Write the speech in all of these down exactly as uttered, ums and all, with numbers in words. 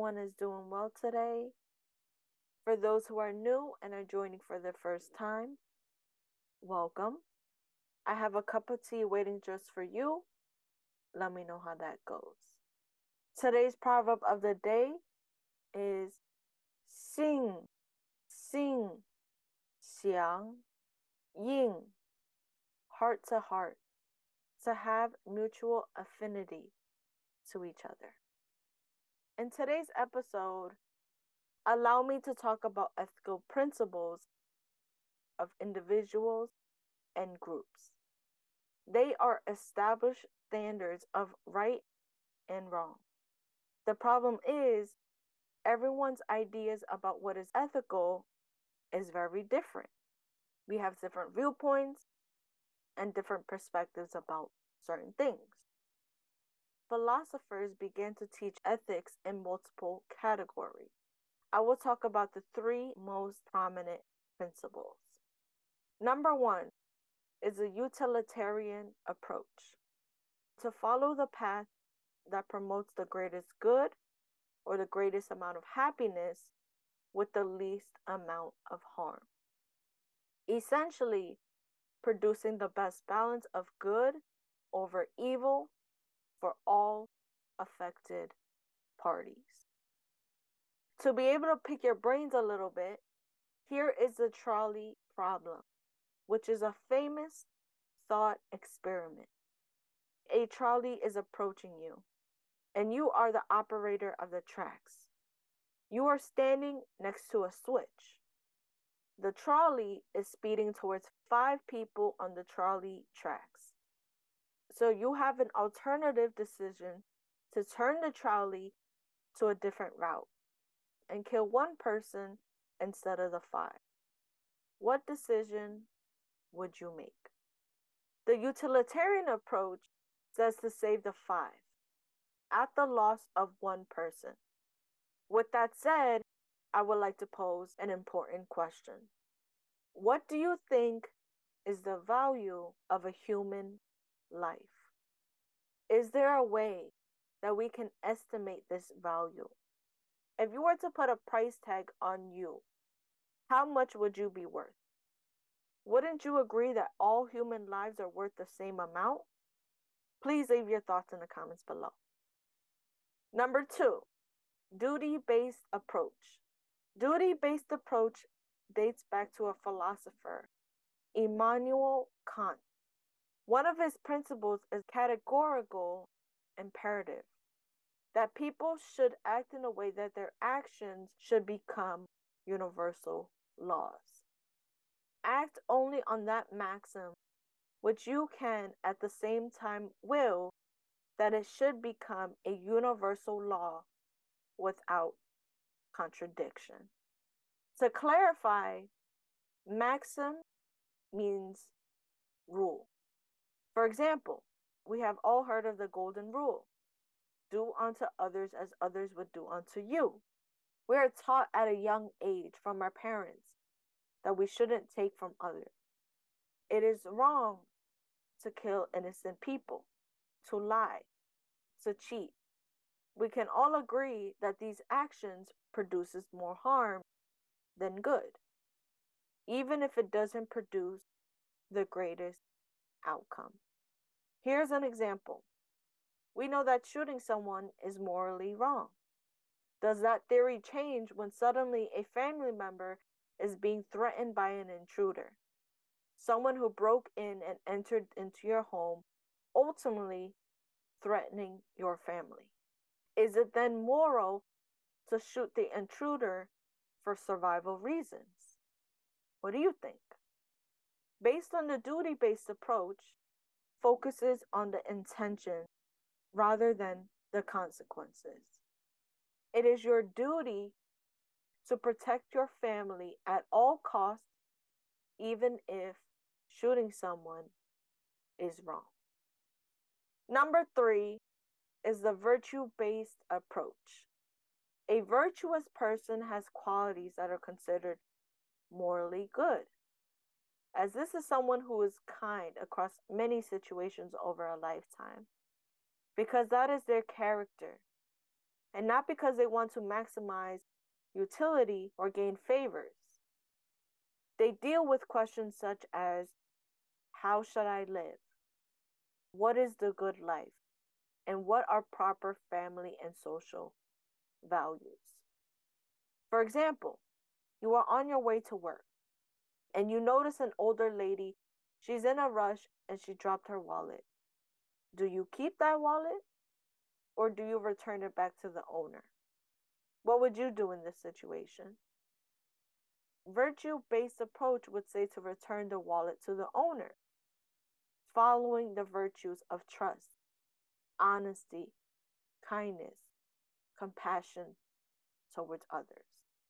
everyone is doing well today. For those who are new and are joining for the first time, welcome. I have a cup of tea waiting just for you. Let me know how that goes. Today's proverb of the day is Xing, Xing, Xiang, Ying, heart to heart, to have mutual affinity to each other. In today's episode, allow me to talk about ethical principles of individuals and groups. They are established standards of right and wrong. The problem is, everyone's ideas about what is ethical is very different. We have different viewpoints and different perspectives about certain things. Philosophers began to teach ethics in multiple categories. I will talk about the three most prominent principles. Number one is a utilitarian approach. To follow the path that promotes the greatest good or the greatest amount of happiness with the least amount of harm. Essentially, producing the best balance of good over evil for all affected parties. To be able to pick your brains a little bit, here is the trolley problem, which is a famous thought experiment. A trolley is approaching you, and you are the operator of the tracks. You are standing next to a switch. The trolley is speeding towards five people on the trolley tracks. So you have an alternative decision to turn the trolley to a different route and kill one person instead of the five. What decision would you make? The utilitarian approach says to save the five at the loss of one person. With that said, I would like to pose an important question. What do you think is the value of a human life? Is there a way that we can estimate this value? If you were to put a price tag on you, how much would you be worth? Wouldn't you agree that all human lives are worth the same amount? Please leave your thoughts in the comments below. Number two, duty-based approach. Duty-based approach dates back to a philosopher, Immanuel Kant. One of his principles is categorical imperative, that people should act in a way that their actions should become universal laws. Act only on that maxim which you can at the same time will that it should become a universal law without contradiction. To clarify, maxim means rule. For example, we have all heard of the golden rule. Do unto others as others would do unto you. We are taught at a young age from our parents that we shouldn't take from others. It is wrong to kill innocent people, to lie, to cheat. We can all agree that these actions produces more harm than good, even if it doesn't produce the greatest outcome. Here's an example. We know that shooting someone is morally wrong. Does that theory change when suddenly a family member is being threatened by an intruder? Someone who broke in and entered into your home, ultimately threatening your family. Is it then moral to shoot the intruder for survival reasons? What do you think? Based on the duty-based approach, focuses on the intention rather than the consequences. It is your duty to protect your family at all costs, even if shooting someone is wrong. Number three is the virtue-based approach. A virtuous person has qualities that are considered morally good, as this is someone who is kind across many situations over a lifetime, because that is their character. and not because they want to maximize utility or gain favors. They deal with questions such as, how should I live? What is the good life? And what are proper family and social values? For example, you are on your way to work and you notice an older lady. She's in a rush and she dropped her wallet. Do you keep that wallet or do you return it back to the owner? What would you do in this situation? Virtue-based approach would say to return the wallet to the owner, following the virtues of trust, honesty, kindness, compassion towards others.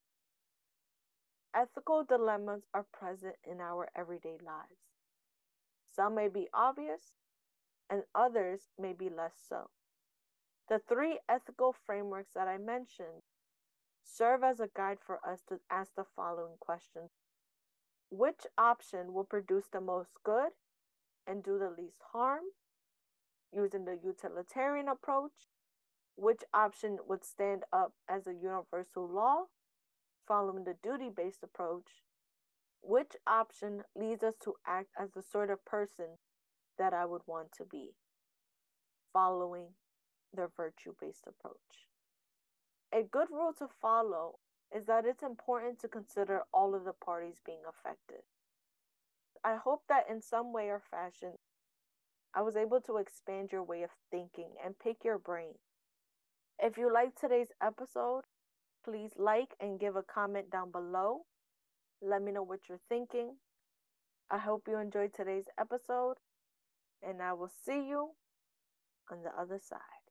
Ethical dilemmas are present in our everyday lives. Some may be obvious, and others may be less so. The three ethical frameworks that I mentioned serve as a guide for us to ask the following questions. Which option will produce the most good and do the least harm? Using the utilitarian approach, which option would stand up as a universal law? Following the duty-based approach, which option leads us to act as the sort of person that I would want to be? Following the virtue-based approach. A good rule to follow is that it's important to consider all of the parties being affected. I hope that in some way or fashion, I was able to expand your way of thinking and pick your brain. If you liked today's episode, please like and give a comment down below. Let me know what you're thinking. I hope you enjoyed today's episode, and I will see you on the other side.